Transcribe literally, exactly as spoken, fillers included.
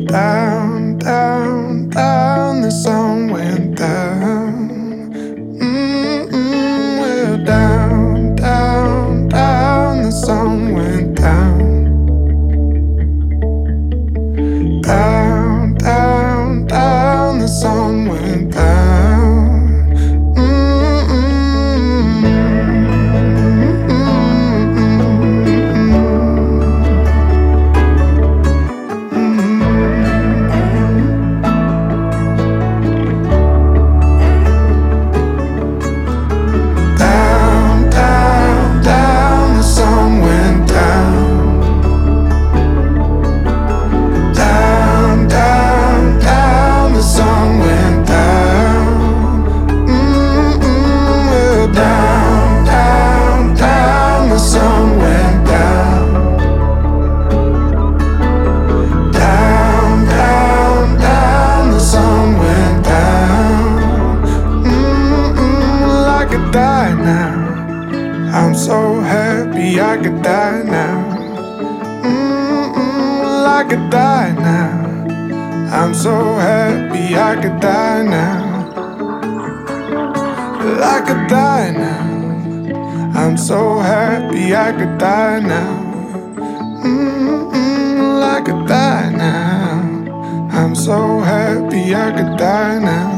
Down, down, down, the sun went down. Mm-mm, well, down, down, down, the sun went down. Down, down, down, the sun went down. Mm-mm, Down, down, down, the sun went down. Down, down, down, the sun went down. Mm-mm, well, down, down, down, the sun went down. Down, down, down, the sun went down. Mm-mm, I could die now. I'm so happy I could die now. Mm-mm, I could die now. I'm so happy I could die now. I could die now. I'm so happy I could die now. Mm-mm, I could die now. I'm so happy I could die now.